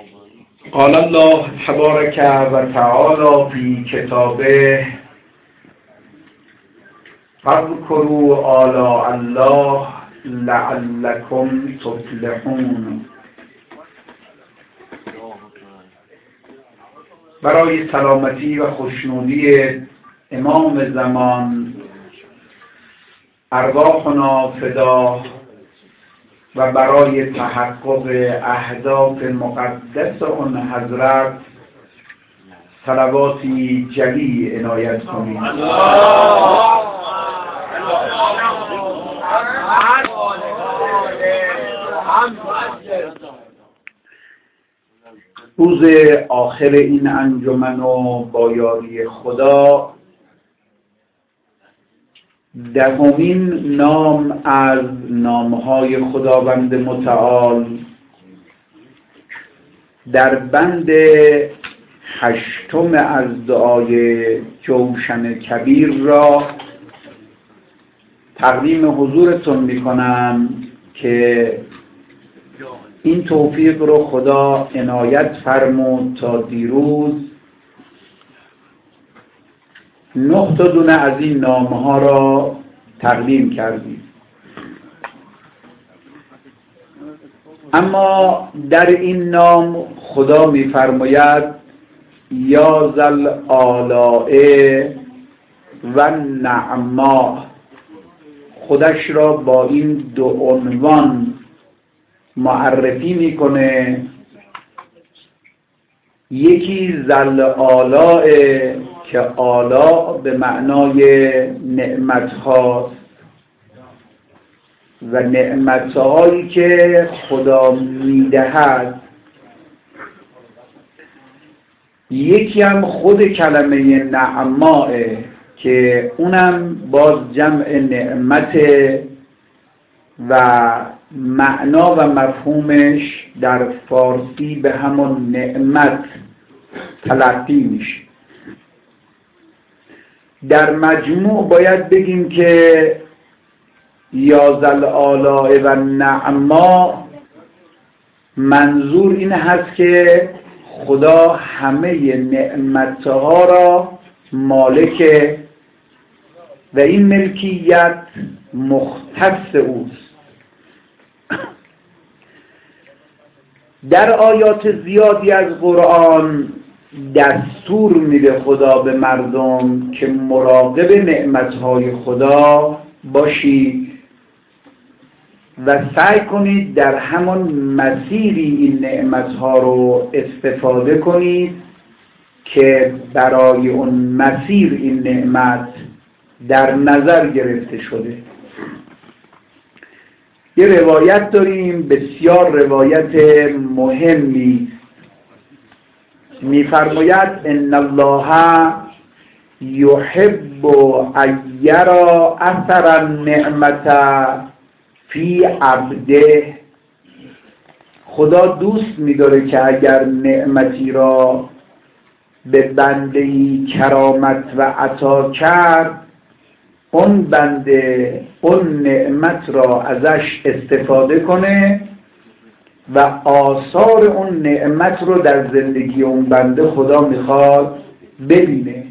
قال الله تبارک و تعالی فی کتابه فاذکروا آلاء الله لعلکم تفلحون. برای سلامتی و خوشنودی امام زمان ارواحنا فدا و برای تحقق اهداف مقدس آن حضرت صلواتی جلی عنایت کنید. روز آخر این انجمن و با یاری خدا دهمین نام از نامهای خداوند متعال در بند 8 از دعای جوشن کبیر را تقدیم حضورتون میکنم که این توفیق رو خدا عنایت فرمود تا دیروز 9 دونه از این نامها را تقدیم کردیم. اما در این نام خدا می‌فرماید یا ذل آلاء و نعما، خودش را با این 2 عنوان معرفی میکنه. یکی ذل آلاء که آلاء به معنای نعمت هاست و نعمت هایی که خدا میدهد. یکی هم خود کلمه نعماء که اونم باز جمع نعمت و معنا و مفهومش در فارسی به همون نعمت تلقی میشه. در مجموع باید بگیم که یا ذل آلاء و نعما منظور این هست که خدا همه نعمتها را مالک و این ملکیت مختص اوست. در آیات زیادی از قرآن دستور میده خدا به مردم که مراقب نعمتهای خدا باشید و سعی کنید در همان مسیری این نعمتها رو استفاده کنید که برای اون مسیر این نعمت در نظر گرفته شده. یه روایت داریم بسیار روایت مهمی، می‌فرماید ان الله یحب ان یری اثر النعمت فی عبده. خدا دوست می‌داره که اگر نعمتی را به بنده‌ای کرامت و عطا کرد، اون بنده اون نعمت را ازش استفاده کنه و آثار اون نعمت رو در زندگی اون بنده خدا میخواد ببینه.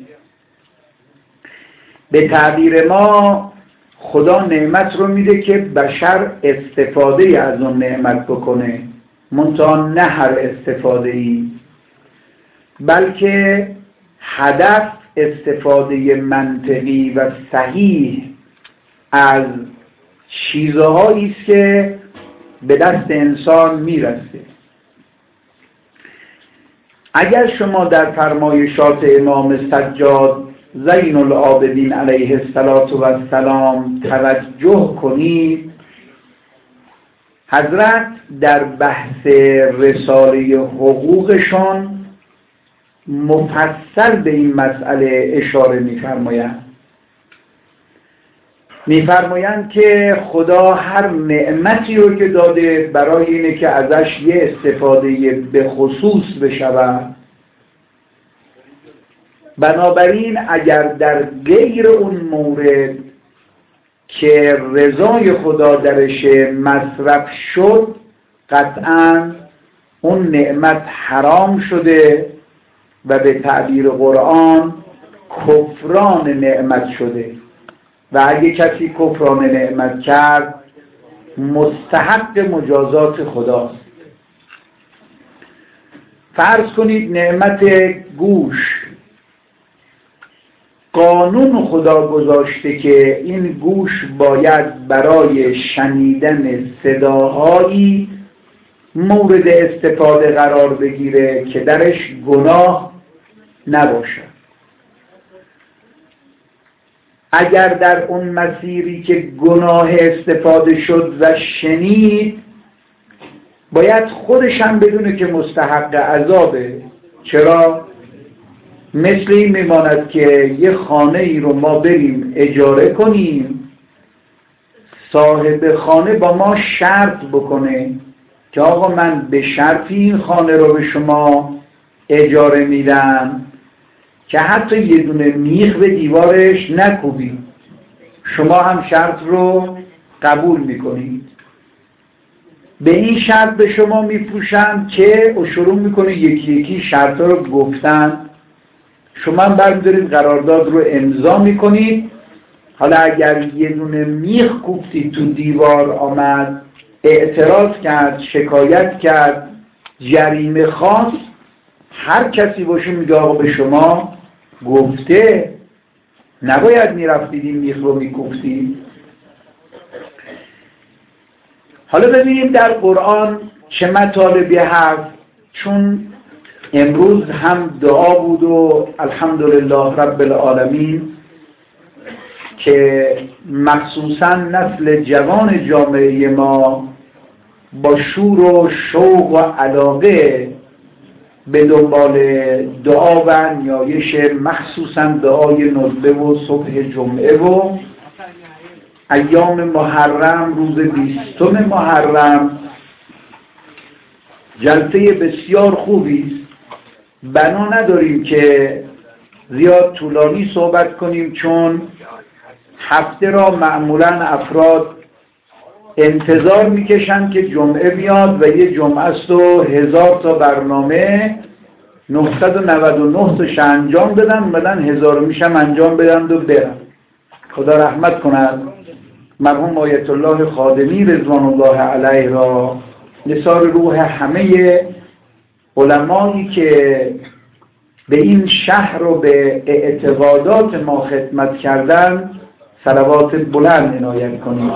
به تعبیر ما خدا نعمت رو میده که بشر استفاده از اون نعمت بکنه، منتها نه هر استفاده ای، بلکه هدف استفاده منطقی و صحیح از چیزهایی است که به دست انسان میرسه. اگر شما در فرمایشات امام سجاد زین العابدین علیه السلام توجه کنید، حضرت در بحث رساله حقوقشون مفصل به این مسئله اشاره می‌فرمایند که خدا هر نعمتی رو که داده برای اینه که ازش یه استفاده به خصوص بشود. بنابراین اگر در غیر اون مورد که رضای خدا درش مصرف شد، قطعاً اون نعمت حرام شده و به تعبیر قرآن کفران نعمت شده و اگه کسی کفران نعمت کرد مستحق مجازات خداست. فرض کنید نعمت گوش، قانون خدا گذاشته که این گوش باید برای شنیدن صداهایی مورد استفاده قرار بگیره که درش گناه نباشد. اگر در اون مسیری که گناه استفاده شد و شنید، باید خودش هم بدونه که مستحق عذابه. چرا؟ مثل این میماند که یه خانه ای رو ما بریم اجاره کنیم، صاحب خانه با ما شرط بکنه که آقا من به شرطی این خانه رو به شما اجاره میدم که حتی یه دونه میخ به دیوارش نکوبید. شما هم شرط رو قبول میکنید. به این شرط به شما میپوشن که و شروع میکنه یکی یکی شرط رو گفتن. شما هم برمیدارید قرارداد رو امضا میکنید. حالا اگر یه دونه میخ کوفتید تو دیوار، آمد اعتراض کرد، شکایت کرد، جریمه خواست، هر کسی باشه میگه آقا به شما گفته، نباید میرفتید این میخ رو میکوفتید. حالا ببینیم در قرآن چه مطالبی هست، چون امروز هم دعا بود و الحمدلله رب العالمین که مخصوصا نسل جوان جامعه ما با شور و شوق و علاقه به دنبال دعا و نیایش مخصوصا دعای ندبه و صبح جمعه و ایام محرم، روز 20 محرم جلسه بسیار خوبی است. بنا نداریم که زیاد طولانی صحبت کنیم، چون هفته را معمولا افراد انتظار میکشن که جمعه بیاد و یه جمعه است و 1000 تا برنامه 999 تاش انجام بدن، بعدن 1000 میشم انجام بدن و برن. خدا رحمت کند مرحوم آیت الله خادمی رضوان الله علیه را، نثار روح همه علمایی که به این شهر و به اعتقادات ما خدمت کردن صلوات بلند عنایت کنید.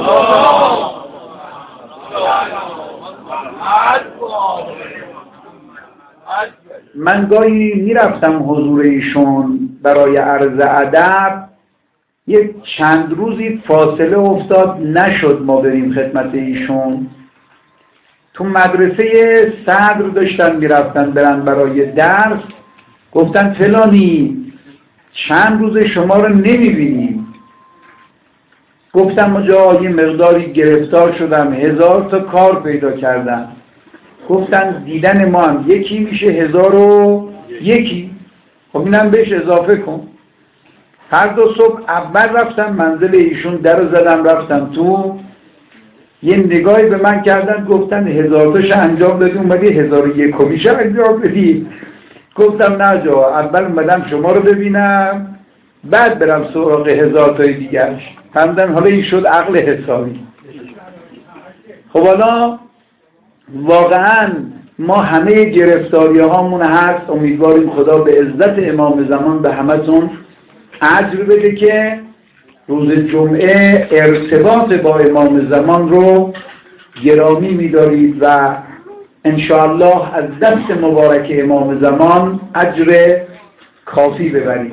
من گاهی میرفتم حضور ایشون برای عرض ادب، یک چند روزی فاصله افتاد نشد ما بریم خدمت ایشون. تو مدرسه صدر داشتن میرفتن برن برای درس، گفتن فلانی چند روز شما رو نمیبینیم. گفتم مجا یه مقداری گرفتار شدم، 1000 تا کار پیدا کردم. گفتن دیدن ما هم یکی میشه 1001. خب اینم بهش اضافه کن. هر دو صبح اول رفتم منزل ایشون، در رو زدم رفتم تو، یه نگاهی به من کردن گفتن 1000 تاش انجام بدی اومدی 1001 میشه انجام بدی. گفتم نه جا، اول اومدم شما رو ببینم بعد برم سراغ 1000 تای دیگرش. فهمیدن حالا این شد عقل حسابی. خب حالا واقعا ما همه گرفتاری هامون هست. امیدواریم خدا به عزت امام زمان به همتون اجر بده که روز جمعه ارتباط با امام زمان رو گرامی می‌دارید و انشاءالله از دست مبارک امام زمان اجر کافی ببرید.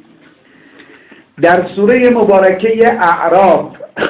در سوره مبارکه اعراف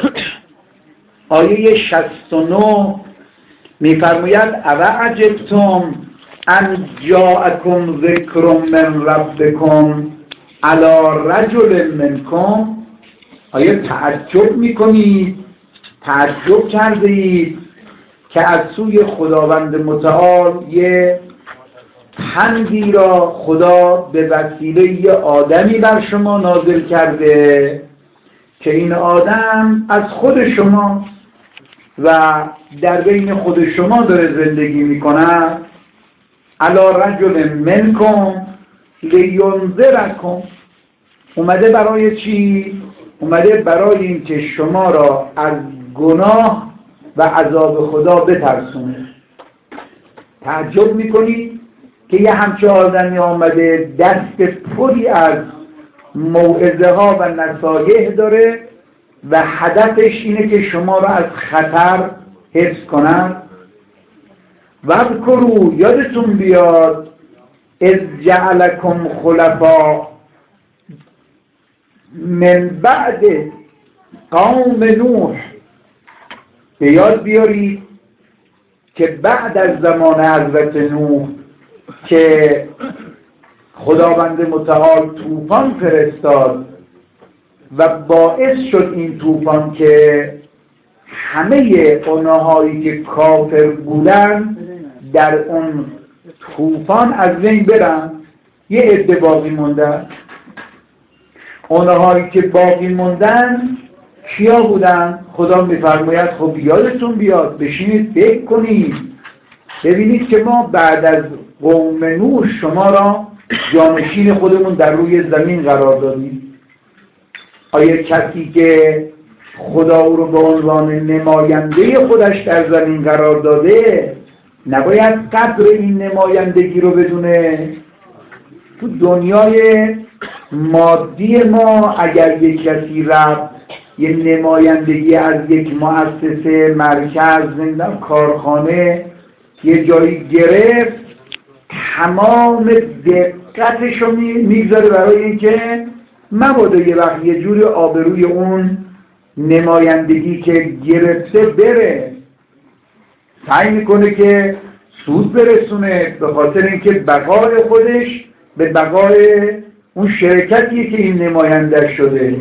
آیه 69 می‌فرماید اوعجبتم ان جاءکم ذکر من ربکم علی رجل منکم. آیا تعجب می‌کنید، تعجب کردید که از سوی خداوند متعال یه پندی را خدا به وسیله یه آدمی بر شما نازل کرده که این آدم از خود شما و در بین خود شما داره زندگی میکنه. علی رجل منکم لینذرکم. اومده برای چی؟ اومده برای این که شما را از گناه و عذاب خدا بترسونه. تعجب میکنید که یه همچه آدمی آمده دست پری از موعظه ها و نصایح داره و هدفش اینه که شما را از خطر حفظ کنن. واذکروا، یادتون بیاد، اذ جعلکم خلفاء من بعد قوم نوح. به یاد بیارید که بعد از زمان حضرت نوح که خداوند متعال طوفان فرستاد و باعث شد این طوفان که همه اونهایی که کافر بودن در اون طوفان از بین برن، یه عده باقی موندن. اونهایی که باقی موندن کیا بودن؟ خدا میفرماید خب یادتون بیاد، بشینید فکر کنید ببینید که ما بعد از قوم نوح شما را جانشین خودمون در روی زمین قرار دادیم. آیا کسی که خدا او رو به عنوان نماینده خودش در زمین قرار داده نباید قدر این نمایندگی رو بدونه؟ تو دنیای مادی ما اگر یک کسی رفت یه نمایندگی از یک مؤسسه، مرکز، زندان، کارخانه یه جایی گرفت، تمام دقتش رو میگذاره برای اینکه مبادا یه وقت یه جوری آبروی اون نمایندگی که گرفته بره. سعی میکنه که سود برسونه به خاطر اینکه بقای خودش به بقای اون شرکتیه که این نماینده شده.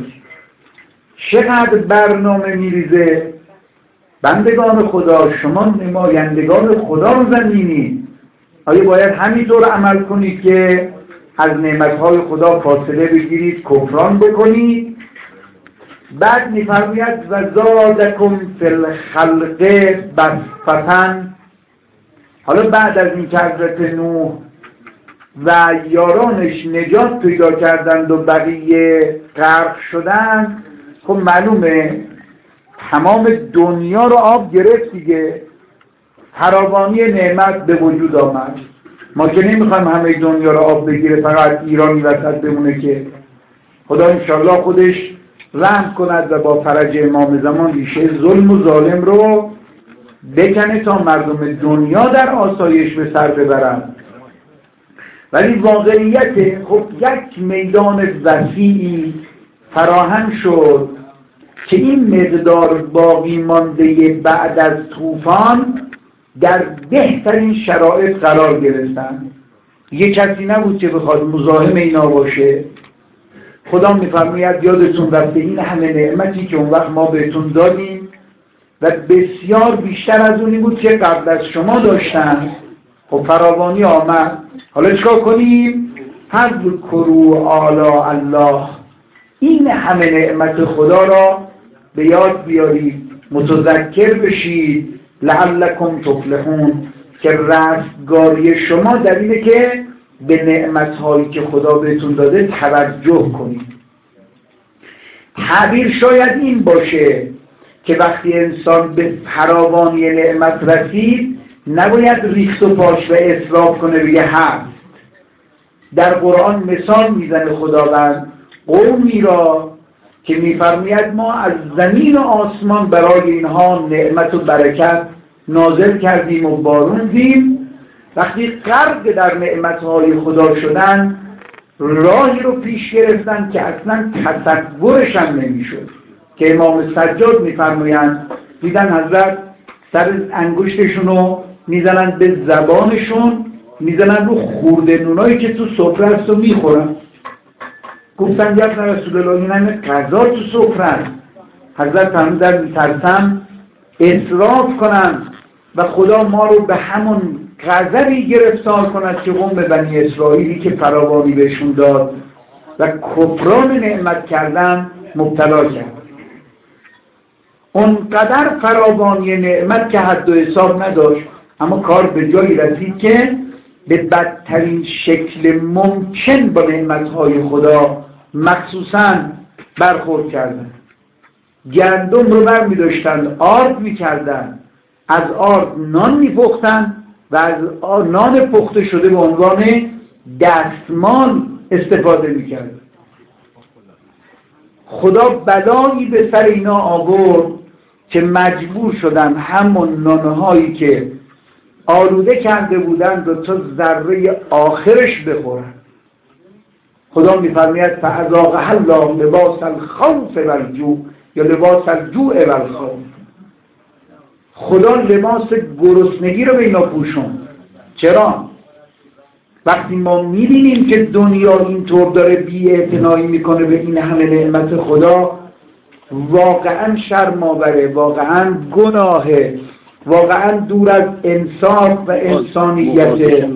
چقدر برنامه میریزه. بندگان خدا، شما نمایندگان خدا رو زمینی، آیا باید همینطور عمل کنید که از نعمتهای خدا فاصله بگیرید، کفران بکنید؟ بعد میفرماید و زادکم فی الخلق بسطة. حالا بعد از این که حضرت نوح و یارانش نجات پیدا کردند و بقیه غرق شدند، خب معلومه تمام دنیا رو آب گرفت دیگه، فراوانی نعمت به وجود آمد. ما که نمیخوایم همه دنیا رو آب بگیره فقط ایرانی وسط بمونه که. خدا انشالله خودش رحم کند و با فرج امام زمان ریشه ظلم و ظالم رو بکنه تا مردم دنیا در آسایش به سر ببرند. ولی واقعیت خب یک میدان وسیعی فراهم شد که این مقدار باقی مانده بعد از طوفان در بهترین شرایط قرار گرفتن. یک کسی نبود که بخواد مزاحم اینا باشه. خدا میفرماید یادتون رفته این همه نعمتی که اون وقت ما بهتون دادیم و بسیار بیشتر از اونی بود که قبل از شما داشتن. خب فراوانی آمد، حالا چیکار کنیم؟ اذکروا آلاء الله. این همه نعمت خدا را به یاد بیارید، متذکر بشید، لعلکم تفلحون، که رستگاری شما در اینه که به نعمتهایی که خدا بهتون داده توجه کنید. تعبیر شاید این باشه که وقتی انسان به فراوانی نعمت رسید نباید ریخت و پاش و اسراف کنه بگه هست. در قرآن مثال میزنه خداوند قومی را که میفرماید ما از زمین و آسمان برای اینها نعمت و برکت نازل کردیم و باروندیم. وقتی غرق در نعمتهای خدا شدن راهی رو پیش گرفتن که اصلا تصورش هم نمیشد. که امام سجاد میفرمایند دیدن حضرت سر انگشتشون رو میزنن به زبانشون، میزنن رو خورده نونایی که تو سفره است و میخورن. گفتن یا رسول الله این همه غذا تو سفره است. حضرت فرمودن میترسم اسراف کنن و خدا ما رو به همون غضبی گرفتار کند که قوم بنی اسرائیلی که فراوانی بهشون داد و کفران نعمت کردن مبتلا کرد. اونقدر فراوانی نعمت که حد و حساب نداشت، اما کار به جایی رسید که به بدترین شکل ممکن با نعمتهای خدا مخصوصاً برخورد کردن. گندم رو بر می داشتن آرد می کردن، از آرد نان می پختن و از نان پخته شده به عنوان دستمال استفاده می کردن. خدا بلایی به سر اینا آورد که مجبور شدن همون نانهایی که آلوده کرده بودند و تا ذره آخرش بخورن. خدا می‌فرماید فَأَذَاقَهَا اللَّهُ لِبَاسَ الْخَوْفِ وَالْجُوعِ یا لباس الجوع والخوف. خدا لباس گرسنگی رو به اینا پوشوند. چرا؟ وقتی ما می‌بینیم که دنیا اینطور داره بی‌اعتنایی میکنه به این همه نعمت خدا، واقعاً شرم‌آوره، واقعاً گناهه، واقعاً دور از انصاف و انسانیته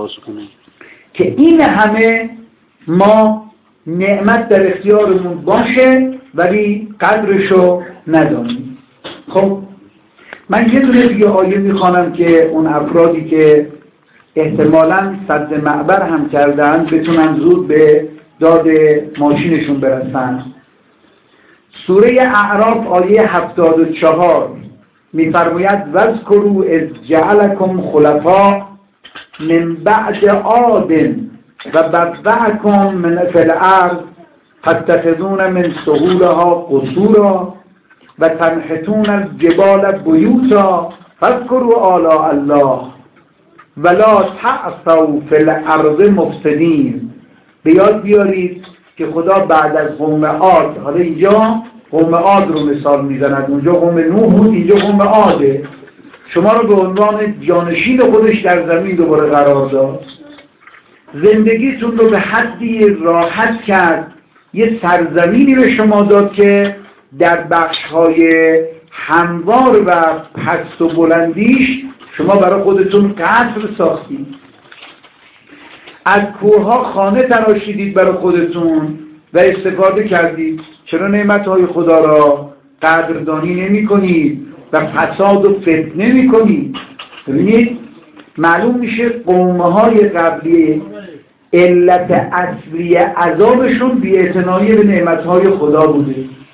که این همه ما نعمت در اختیارمون باشه ولی قدرشو ندانیم. خب من یه دونه دیگه آیه میخوانم که اون افرادی که احتمالاً سد معبر هم کردن بتونن زود به داد ماشینشون برسن. سوره اعراف آیه 74 میفرماید وذکروا اذ جعلکم خلفاء من بعد عاد و بوأکم من فی الارض تتخذون من سهولها قصورا و تنحتون الجبال بیوتا فاذکروا آلاء الله ولا تعثوا فی الارض مفسدین. به یاد بیارید که خدا بعد از قوم عاد، حالا اینجا قوم عاد رو مثال میزند، اونجا قوم نوح بود، اینجا قوم عاده، شما رو به عنوان جانشین خودش در زمین دوباره قرار داد، زندگیتون رو به حدی راحت کرد، یه سرزمینی به شما داد که در بخش‌های هموار و پست و بلندیش شما برای خودتون قصر ساختید، از کوه‌ها خانه تراشیدید برای خودتون و استفاده کردید. چرا نعمت‌های خدا را قدردانی نمی‌کنید و فساد و فتنه می‌کنید؟ ببینید معلوم میشه قوم‌های قبلی علت اصلی عذابشون بی‌اعتنایی به نعمت‌های خدا بوده.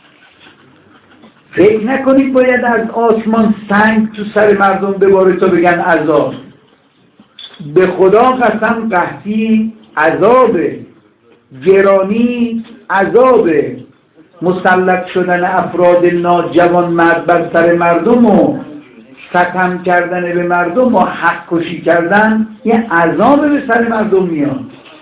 فکر نکنید باید از آسمان سنگ تو سر مردم بباره تا بگن عذاب. به خدا قسم قحطی عذابه، گرانی عذابه، مسلط شدن افراد ناجوان مرد بر سر مردم و ستم کردن به مردم و حق کشی کردن یه عذاب به سر مردم میاد.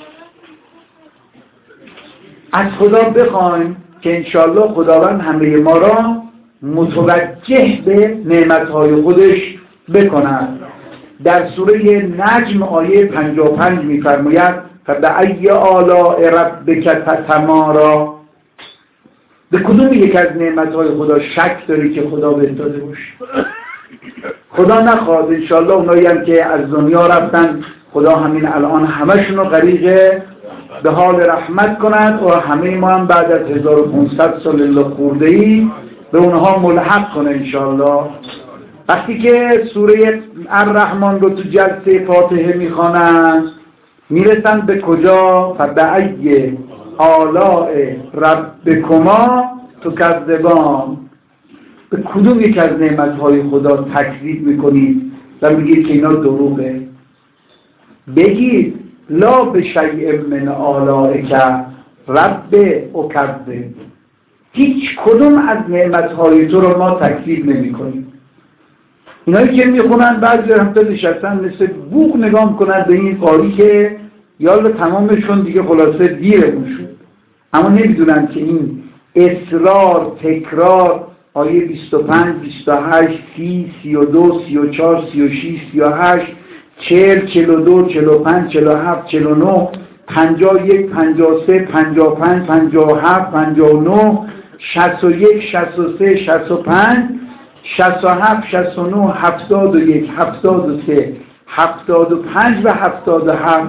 از خدا بخوایم که انشالله خداوند همه ما را متوجه به نعمتهای خودش بکند. در سوره نجم آیه 55 میفرماید فبأی آلاء ربک تتماری. به کدوم یک از نعمتهای خدا شک داری که خدا بهت داده باشه؟ خدا نخواد انشالله اونایی هم که از دنیا رفتن خدا همین الان همشون رو غریق به حال رحمت کند و همه ما هم بعد از 1500 سال الله خورده‌ای به اونها ملحق کنه انشالله. وقتی که سوره الرحمن رو تو جلسه فاتحه میخوانن میرسن به کجا؟ فبأی آلاء ربکما تکذبان. به کدوم یک از نعمتهای خدا تکذیب میکنید و میگید که اینا دروغه؟ بگید لا بشیء من آلائک رب اکذب. هیچ کدوم از نعمتهای تو رو ما تکذیب نمیکنیم. اینایی که میخونن بعضی هفته نشستن مثل بوق نگاه کنند به این قاری که یالا تمامشون دیگه خلاصه دیرمون شد، اما نمیدونن که این اصرار تکرار آیه 25 28 30 32 34 36 38 40 42 45 47 49 51 53 55 57 59 61 63 65 67 69 71 73 75 و 77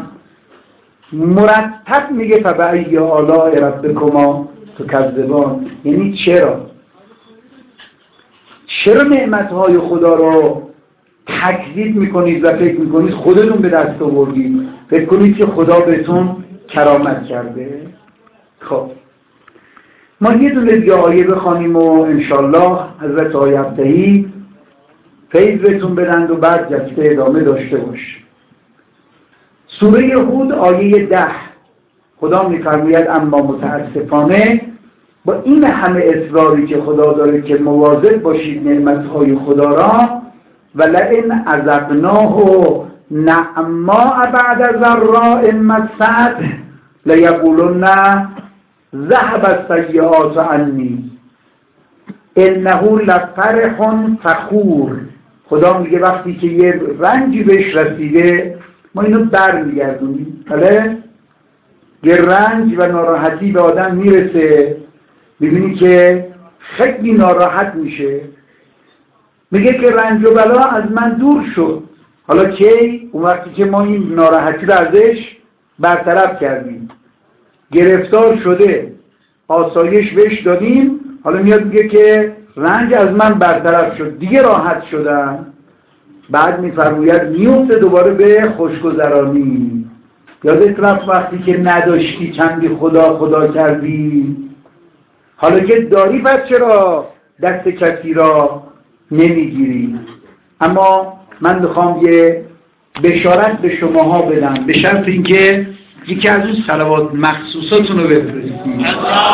مرتب میگه فبأی آلاء ربکما تکذبان. یعنی چرا نعمتهای خدا رو تکذیب میکنید و فکر میکنید خودتون به دست آوردید، فکر کنید که خدا بهتون کرامت کرده. خب ما یه دونه دیگه آیه بخوانیم و انشالله حضرت آیه ابتهی فیض بهتون بدند و بعد جلسه ادامه داشته باش. سوره هود آیه 10 خدا میفرماید اما متاسفانه با این همه اصراری که خدا داره که مواظب باشید نعمتهای خدا را، ولئن اذقناه نعماء بعد ضراء مسته لیقولن ذهب السیئات عنی انه لفرح فخور. خدا میگه وقتی که یه رنجی بهش رسیده ما اینو برمیگردونیم. بله یه رنج و ناراحتی به آدم میرسه، میبینی که خیلی ناراحت میشه، میگه که رنج و بلا از من دور شد. حالا کی؟ اون وقتی که ما این ناراحتی رو ازش برطرف کردیم، گرفتار شده، آسایش بهش دادیم، حالا میاد میگه که رنج از من برطرف شد، دیگه راحت شدم. بعد میفرماید میفته دوباره به خوشگذرانی. یادت رفت وقتی که نداشتی چندی خدا خدا کردی، حالا که داری پس چرا دست کسی را نمیگیری؟ اما من میخوام یه بشارت به شماها بدم، به شرط اینکه یکی از اون صلوات مخصوصاتون رو بفرستید.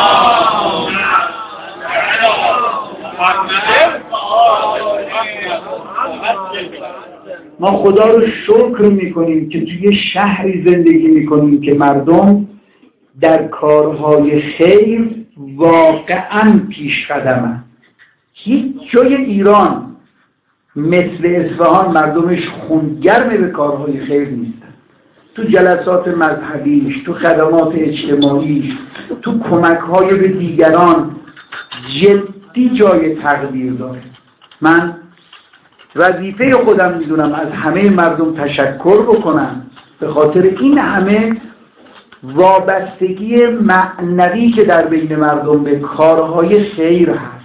ما خدا رو شکر میکنیم که توی شهری زندگی میکنیم که مردم در کارهای خیر واقعا پیش قدمن. هیچ جای ایران مثل اصفهان مردمش خونگرم به کارهای خیر نیستن. تو جلسات مذهبیش، تو خدمات اجتماعیش، تو کمک‌های به دیگران جدی جای تقدیر داره. من وظیفه خودم میدونم از همه مردم تشکر بکنم به خاطر این همه وابستگی معنوی که در بین مردم به کارهای خیر هست.